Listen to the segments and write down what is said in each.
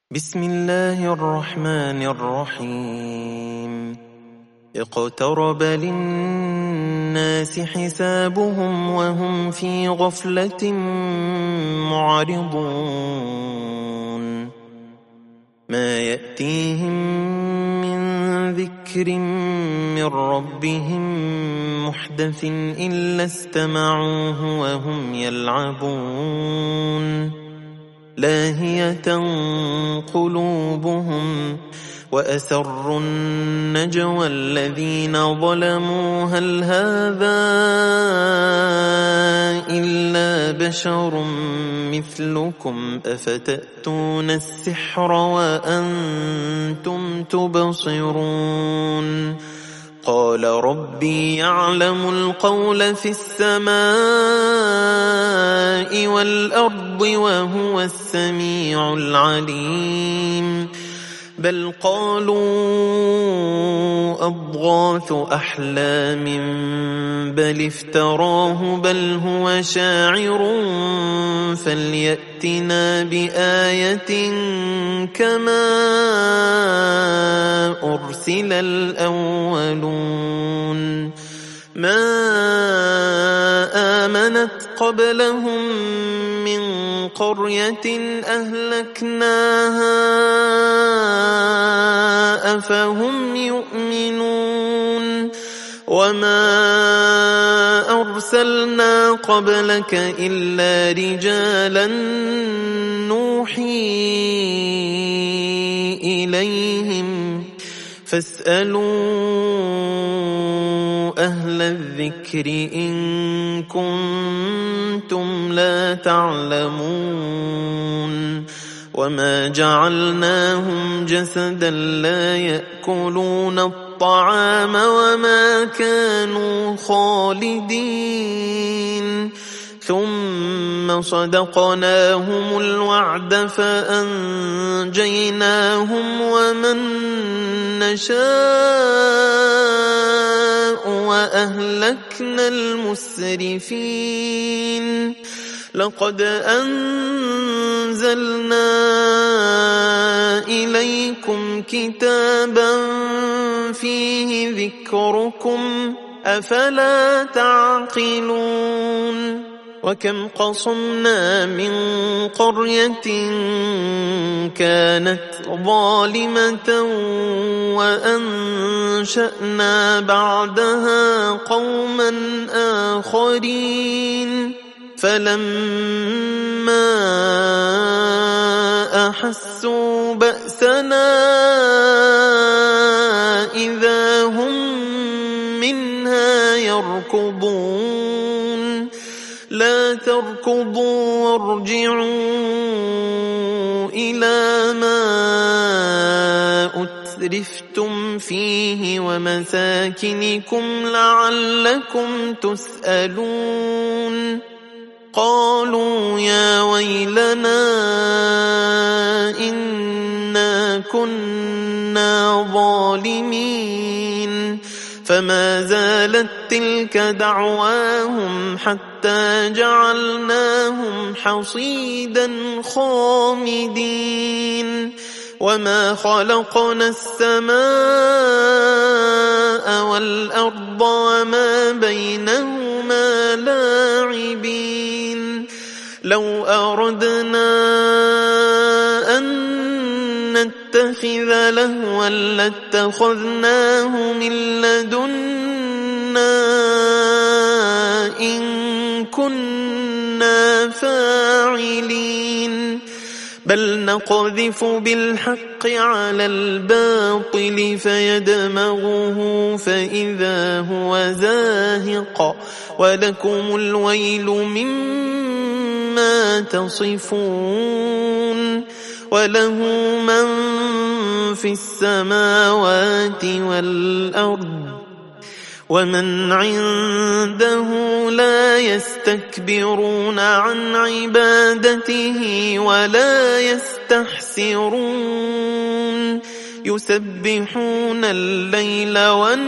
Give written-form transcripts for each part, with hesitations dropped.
بسم الله الرحمن الرحيم اقترب للناس حسابهم وهم في غفلة معرضون ما يأتيهم من ذكر من ربهم محدث إلا استمعوه وهم يلعبون لاهية قلوبهم وأسروا النجوى الذين ظلموا هل هذا إلا بشر مثلكم أفتأتون السحر وأنتم تبصرون قال ربي يعلم القول في السماء والأرض وهو السميع العليم بل قالوا أضغاث أحلام بل افتراه بل هو شاعر فليأتنا بآية كما أرسل الأولون ما آمنت قبلهم من قرية أهلكناها أفهم يؤمنون وما أرسلنا قبلك إلا رجالا نوحي إليهم فاسألوا أهل الذكر إن كنتم لا تعلمون وما جعلناهم جسدا لا يأكلون الطعام وما كانوا خالدين ثم صدقناهم الوعد فأنجيناهم ومن نشاء وأهلكنا المسرفين لقد أنزلنا إليكم كتابا فيه ذكركم أفلا تعقلون وكم قصمنا من قرية كانت ظالمة وأنشأنا بعدها قوما آخرين فلما أحسوا بأسنا إذا هم منها يركضون لا تركضوا وارجعوا إلى ما أترفتم فيه ومساكنكم لعلكم تسألون قالوا يا ويلنا إنا كنا ظالمين فما زالت تلك دعواهم حتى جعلناهم حصيدا خامدين وما خلقنا السماء والأرض وما بينهما لاعبين لو أردنا أن نتخذ لهوا لاتخذناه من لدنا إن كنا فاعلين بل نقذف بالحق على الباطل فيدمغه فإذا هو زاهق ولكم الويل مما تصفون وله من في السماوات والأرض ومن عنده لا يستكبرون عن عبادته ولا يستحسرون يسبحون الليل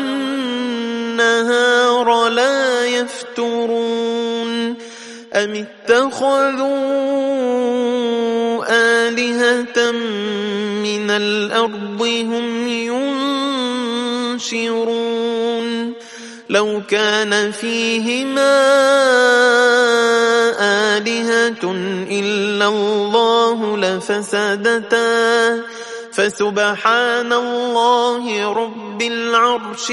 والنهار لا يفترون أم اتخذوا آلهة من الأرض هم ينشرون لو كان فيهما آلهة إلا الله لفسدتا فسبحان الله رب العرش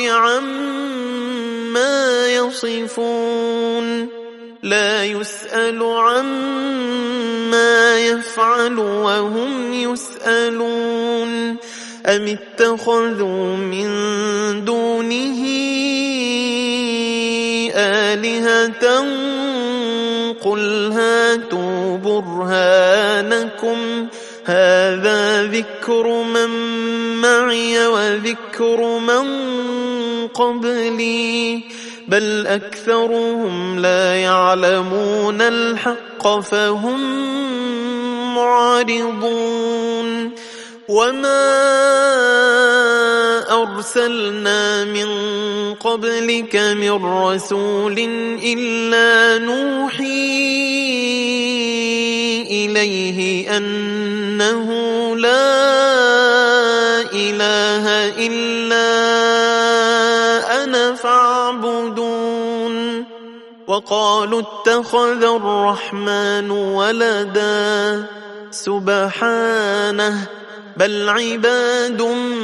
عما يصفون لا يسأل عما يفعل وهم يسألون أم اتخذوا من دونه آلهة قل هاتوا برهانكم هذا ذكر من معي وذكر من قبلي بل أكثرهم لا يعلمون الحق فهم معرضون وما أرسلنا من قبلك من رسول إلا نوحي إليه أنه لا إله إلا أنا فاعبدون وقالوا اتخذ الرحمن ولدا سبحانه بل عباد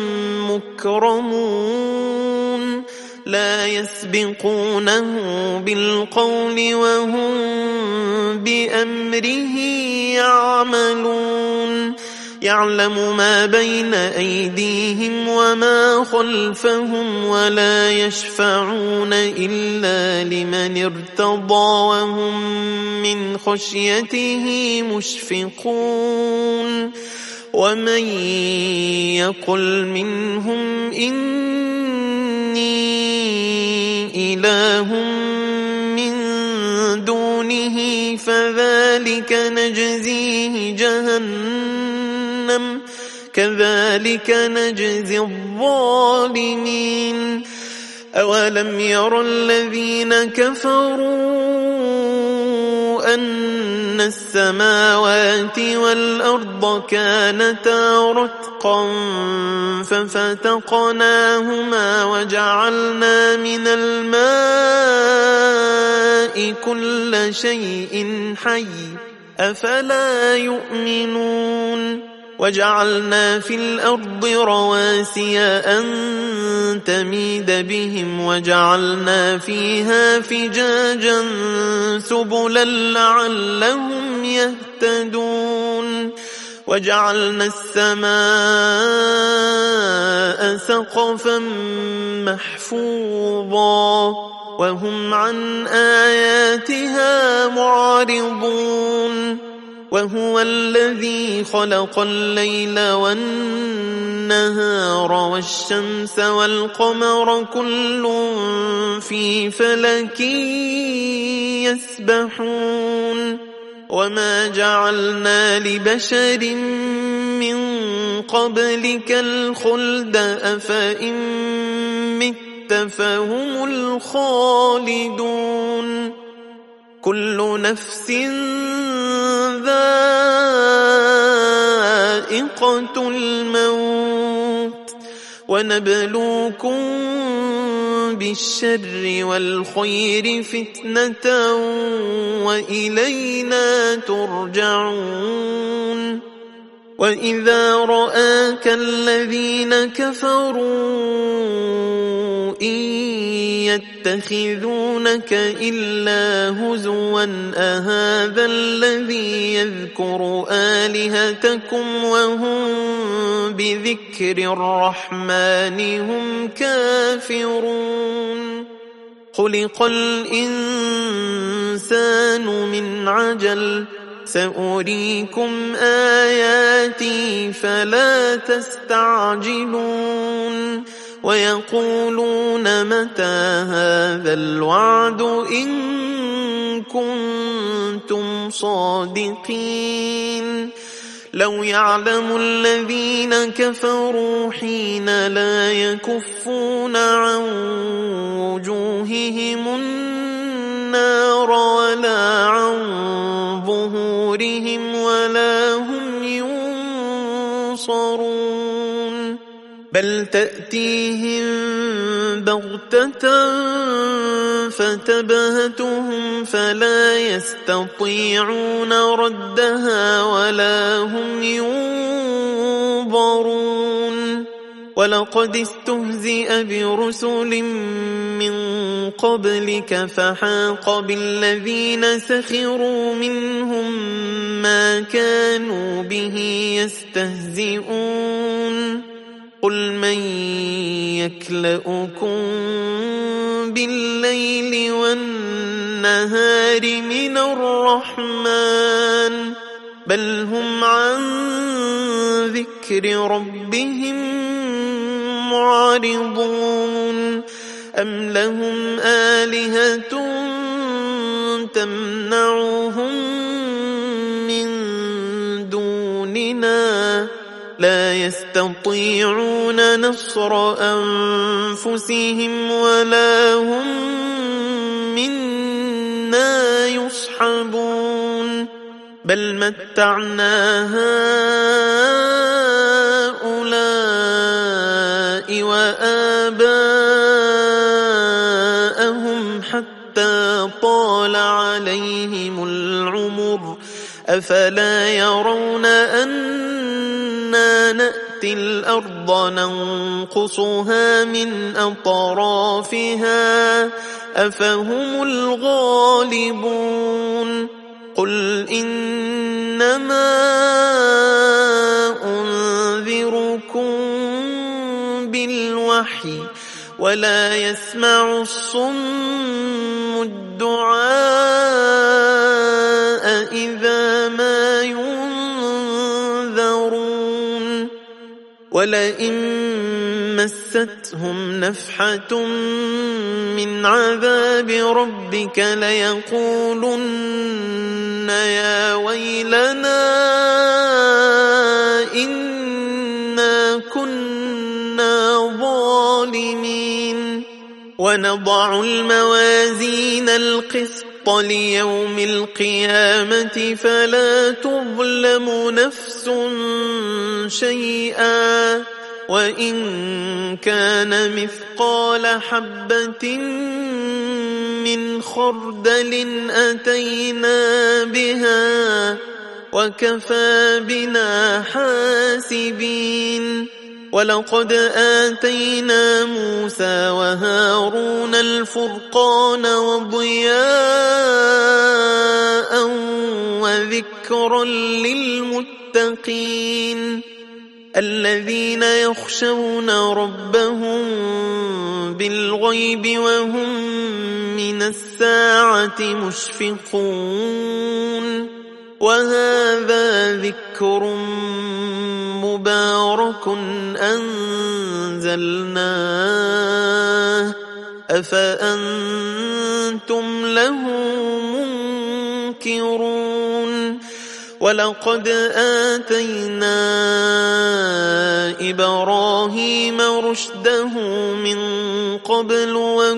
مكرمون لا يسبقونه بالقول وهم بأمره يعملون يعلم ما بين أيديهم وما خلفهم ولا يشفعون إلا لمن ارتضى وهم من خشيته مشفقون ومن يقل منهم إني إله من دونه فذلك نجزيه جهنم كذلك نجزي الظالمين أولم ير الذين كفروا أن السماوات والأرض كانتا رتقا ففتقناهما وجعلنا من الماء كل شيء حي أفلا يؤمنون وجعلنا في الأرض رواسي أن تميد بهم وجعلنا فيها فجاجا سبلا لعلهم يهتدون وجعلنا السماء سقفا محفوظا وهم عن آياتها معرضون وهو الذي خلق الليل والنهار والشمس والقمر كل في فلك يسبحون وما جعلنا لبشر من قبلك الخلد أفإن مت فهم الخالدون كل نفس ذائقة الموت ونبلوكم بالشر والخير فتنة وإلينا ترجعون وإذا رآك الذين كفروا إن يتخذونك إلا هزوا أهذا الذي يذكر آلهتكم وهم بذكر الرحمن هم كافرون خلق الإنسان من عجل سأريكم آياتي فلا تستعجلون ويقولون متى هذا الوعد إن كنتم صادقين لو يعلم الذين كفروا حين لا يكفون عن وجوههم النار ولا عن ظهورهم ولا هم ينصرون بل تأتيهم بغتة فتبهتهم فلا يستطيعون ردها ولا هم ينظرون ولقد استهزئ برسل من قبلك فحاق بالذين سخروا منهم ما كانوا به يستهزئون قل من يكلؤكم بالليل والنهار من الرحمن بل هم عن ذكر ربهم معرضون أم لهم آلهة تمنعهم من دوننا لا يستطيعون نصر أنفسهم ولا هم منا يصحبون بل متعنا هؤلاء وآباءهم حتى طال عليهم العمر أفلا يرون أنا نأتي الأرض ننقصها من أطرافها أفهم الغالبون قل إنما أنذركم بالوحي ولا يسمع الصم الدعاء إذا ما ينذرون ولئن مستهم نفحة من عذاب ربك ليقولن يا ويلنا إنا كنا ظالمين ونضع الموازين القسط ليوم القيامة فلا تظلم نفس شيئا وإن كان مثقال حبة من خردل أتينا بها وكفى بنا حاسبين ولقد آتينا موسى وهارون الفرقان وضياء وذكرا للمتقين الذين يخشون ربهم بالغيب وهم من الساعة مشفقون وهذا ذكر مبارك أنزلناه أفأنتم له منكرون ولقد آتينا إبراهيم رشده من قبل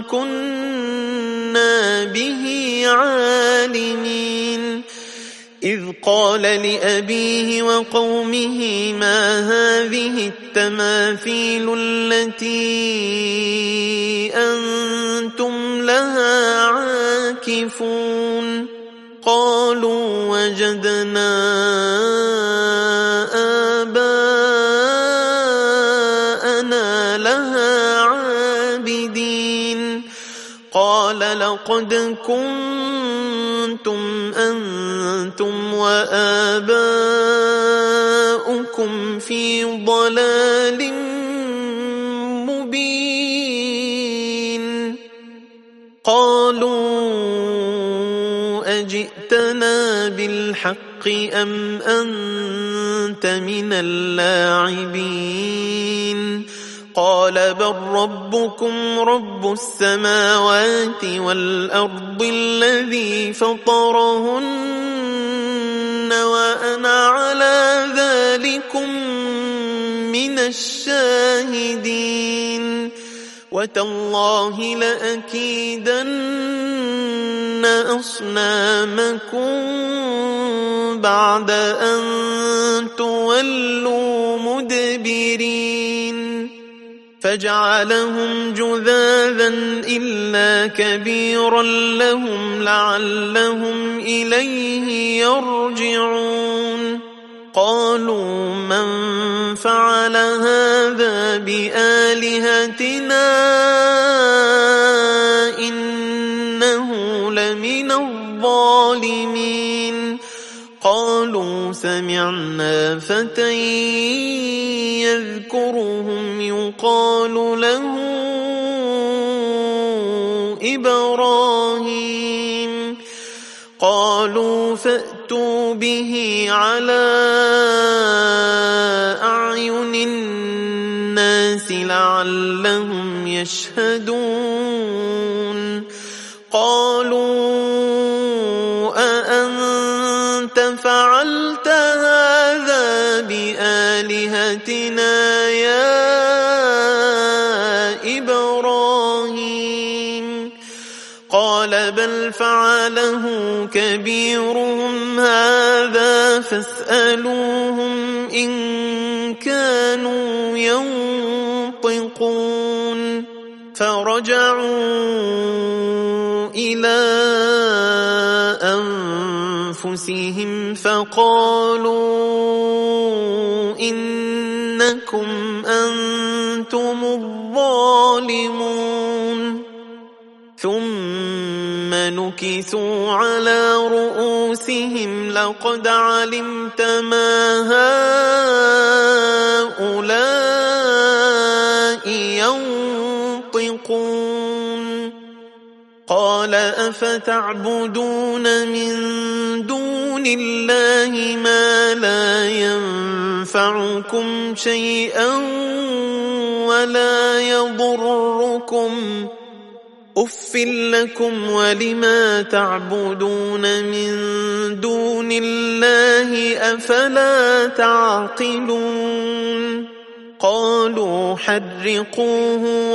وكنا به عالمين إذ قال لأبيه وقومه ما هذه التماثيل التي أنتم لها عاكفون قالوا وجدنا آباءنا لها عابدين قال لقد كنتم أنتم وآباؤكم في ضلال مبين قالوا أجئتنا بالحق أم أنت من اللاعبين قال بل ربكم رب السماوات والأرض الذي فطرهن وأنا على ذلكم من الشاهدين وتالله لأكيدن أصنامكم بعد أن تولوا مدبرين فجعلهم جذاذا إلا كبيرا لهم لعلهم إليه يرجعون قالوا من فعل هذا بآلهتنا إنه لمن الظالمين قالوا سمعنا فتى يذكرهم يقال له إبراهيم قالوا فأتوا به على أعين الناس لعلهم يشهدون قالوا أأنت فعلت هذا بآلهتنا يا إبراهيم قال بل فعله كبيرهم هذا فاسألوهم إن كانوا ينطقون فرجعوا إلى أنفسهم فقالوا إنكم أنتم الظالمون ثم نكثوا على رؤوسهم لقد علمت ما هؤلاء ينطقون قال أفتعبدون من دون الله ما لا ينفعكم شيئا ولا يضركم أف لكم ولما تعبدون من دون الله أفلا تعقلون قالوا حرقوه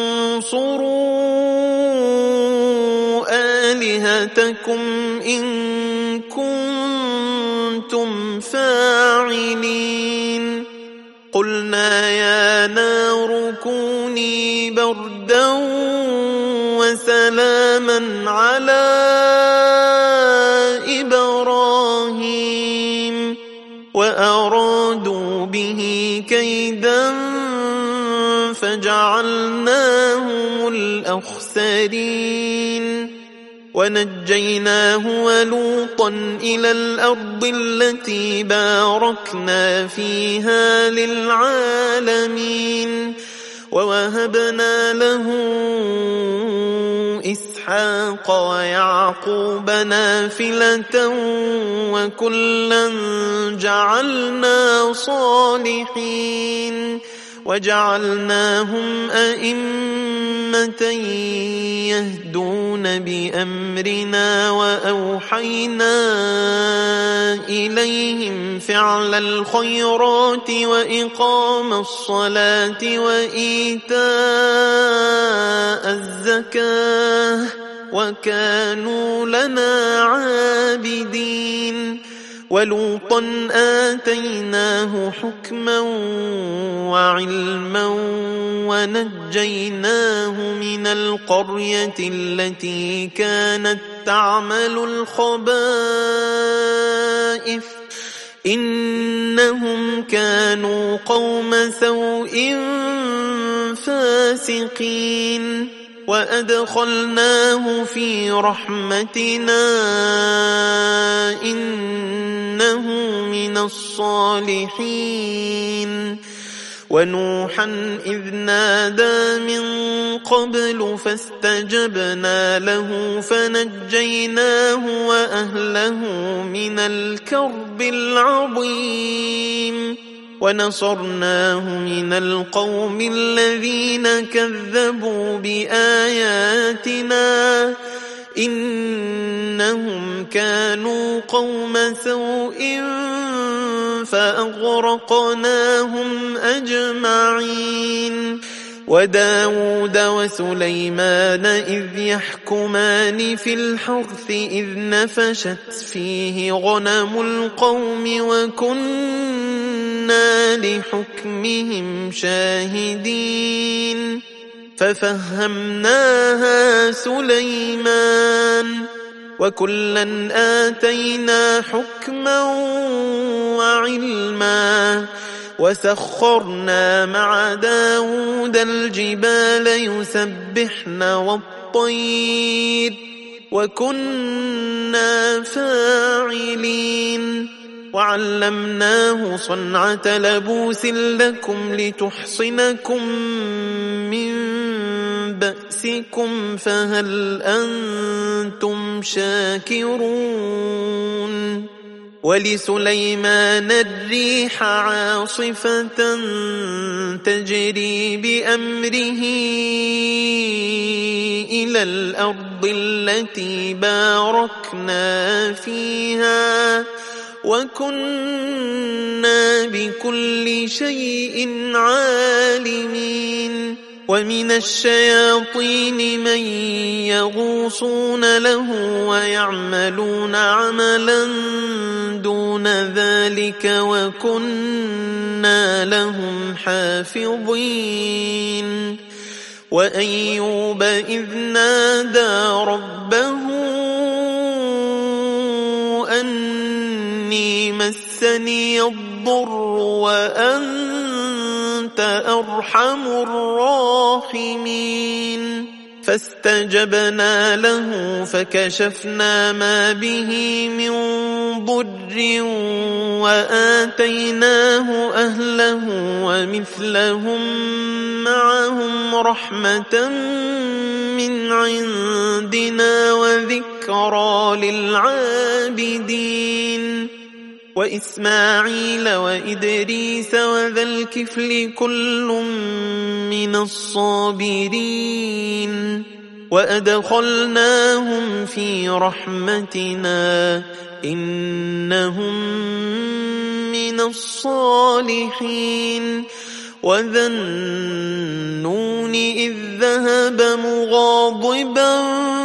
وانصروا آلهتكم إن كنتم فاعلين قلنا يا نار كوني بردا وسلاما على إبراهيم وأرادوا به كيدا فجعلناهم الأخسرين ونجيناه ولوطا إلى الأرض التي باركنا فيها للعالمين ووهبنا له إسحاق ويعقوب نافلة وكلا جعلنا صالحين وجعلناهم أئمة يهدون بأمرنا وأوحينا إليهم فعل الخيرات وإقام الصلاة وإيتاء الزكاة وكانوا لنا عابدين ولوطا آتيناه حكما وعلما ونجيناه من القرية التي كانت تعمل الخبائث إنهم كانوا قوم سوء فاسقين وأدخلناه في رحمتنا إنه من الصالحين ونوحا إذ نادى من قبل فاستجبنا له فنجيناه وأهله من الكرب العظيم ونصرناه من القوم الذين كذبوا بآياتنا إنهم كانوا قوم سوء فأغرقناهم أجمعين وداود وسليمان إذ يحكمان في الحرث إذ نفشت فيه غنم القوم وكنا لحكمهم شاهدين ففهمناها سليمان وكلا آتينا حكما وعلما وسخرنا مع داود الجبال يسبحن والطير وكنا فاعلين وعلمناه صنعة لبوس لكم لتحصنكم من بأسكم فهل أنتم شاكرون ولسليمان الريح عاصفة تجري بأمره إلى الأرض التي باركنا فيها وكنا بكل شيء عالمين ومن الشياطين من يغوصون له ويعملون عملا دون ذلك وكنا لهم حافظين وأيوب إذ نادى ربه أني مسني الضر وأنت أرحم الراحمين فاستجبنا له فكشفنا ما به من ضر وآتيناه أهله ومثلهم معهم رحمة من عندنا وذكرى للعابدين وإسماعيل وإدريس وذا الكفل كل من الصابرين وأدخلناهم في رحمتنا إنهم من الصالحين وذا النون إذ ذهب مغاضبا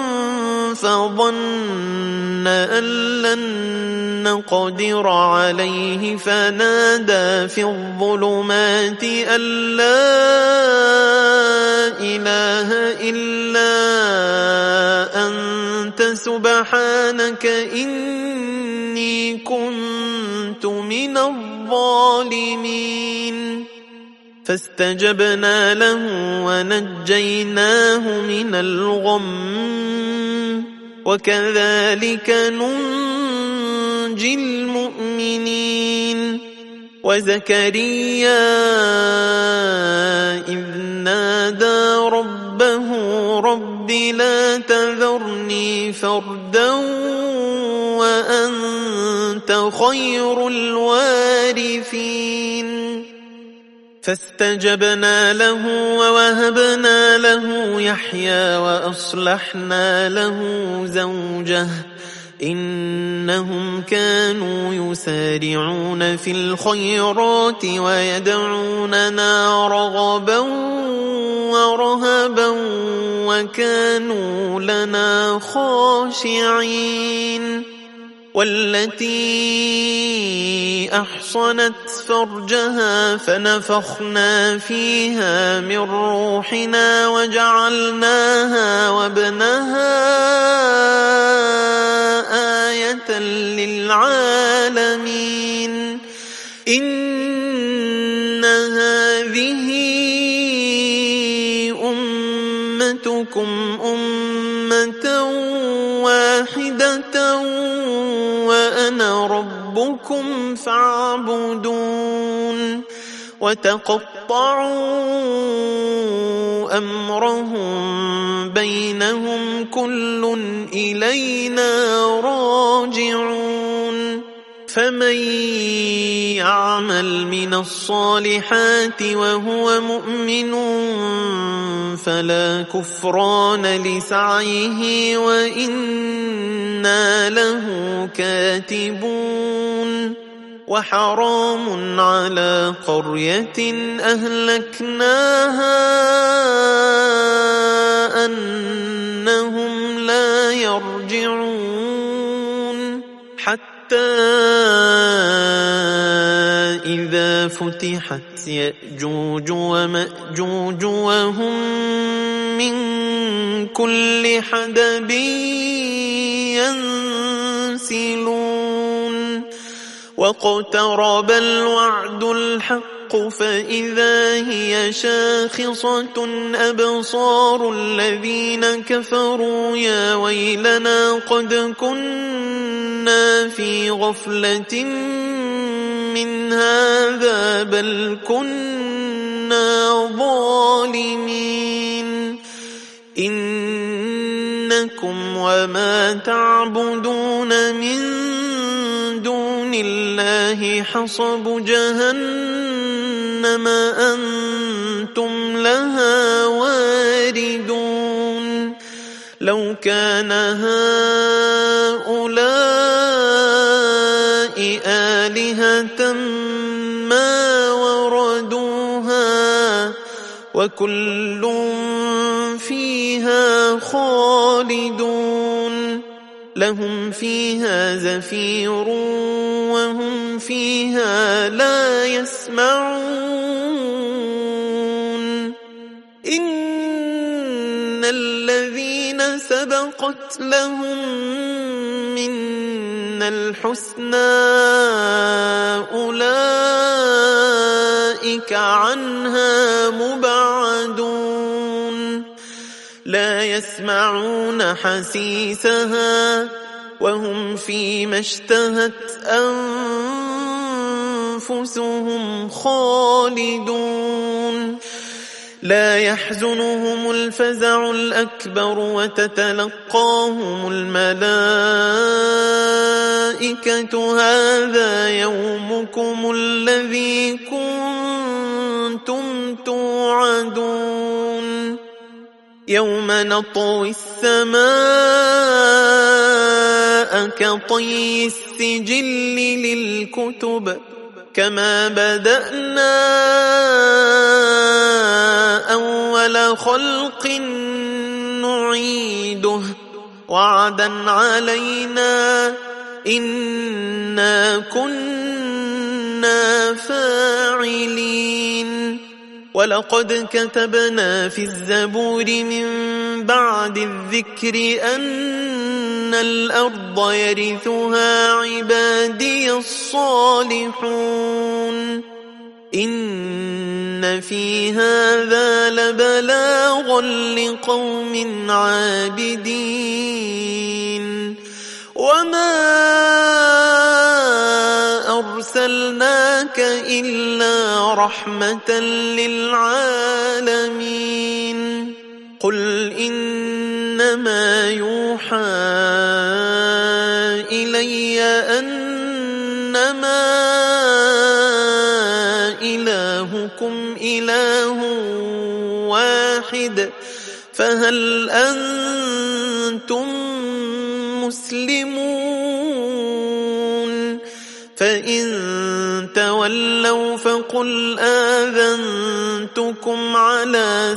فظن أن لن نقدر عليه فنادى في الظلمات أن لا إله إلا أنت سبحانك إني كنت من الظالمين فاستجبنا له ونجيناه من الغم وكذلك ننجي المؤمنين وزكريا إذ نادى ربه رب لا تذرني فردا وأنت خير الوارثين فاستجبنا له ووهبنا له يحيى وأصلحنا له زوجه إنهم كانوا يسارعون في الخيرات ويدعوننا رغبا ورهبا وكانوا لنا خاشعين والتي أحصنت فرجها فنفخنا فيها من روحنا وجعلناها وابنها آية للعالمين إن هذه أمتكم أمة واحدة وأنا ربكم فاعبدون وتقطعوا أمرهم بينهم كل إلينا راجعون فمن يعمل من الصالحات وهو مؤمن فلا كفران لسعيه وإنا له كاتبون وحرام على قرية أهلكناها أنهم لا يرجعون حتى إذا فتحت يأجوج ومأجوج وهم من كل حدب ينسلون واقترب الوعد الحق فإذا هي شاخصة أبصار الذين كفروا يا ويلنا قد كنا في غفلة من هذا بل كنا ظالمين إنكم وما تعبدون من دون الله حصب جهنم أنتم لها واردون لو كان هؤلاء آلهة ما وردوها وكل فيها خالدون لهم فيها زفير وهم فيها لا يسمعون إن الذين سبقت لهم منا الحسنى أولئك عنها مبعدون لا يسمعون حسيسها وهم فيما اشتهت أنفسهم خالدون لا يحزنهم الفزع الأكبر وتتلقاهم الملائكة هذا يومكم الذي كنتم توعدون يوم نطوي السماء كطي السجل للكتب كما بدأنا أول خلق نعيده وعدا علينا إنا كنا فاعلين ولقد كتبنا في الزبور من بعد الذكر أن الأرض يرثها عبادي الصالحون إن في هذا لبلاغا لقوم عابدين وما أرسلناك إلا رحمة للعالمين قل إنما يوحى إلي أنما إلهكم إله واحد فهل أنتم مسلمون فإن تولوا فقل آذنتكم على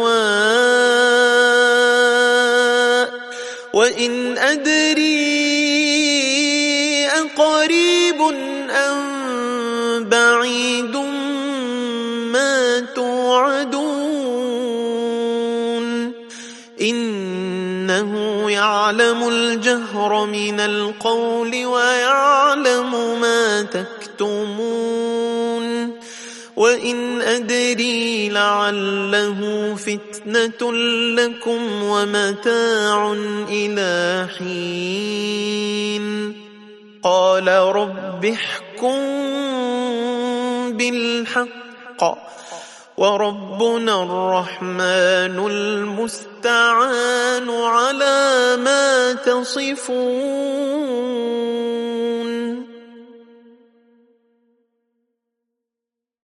سواء وإن أدري أقريب أم بعيد ما توعدون إنه يعلم الجهر من القول ويعلم ما تكتمون وإن أدري لعله فتنة لكم ومتاع إلى حين قال رب احكم بالحق وربنا الرحمن المستعان على ما تصفون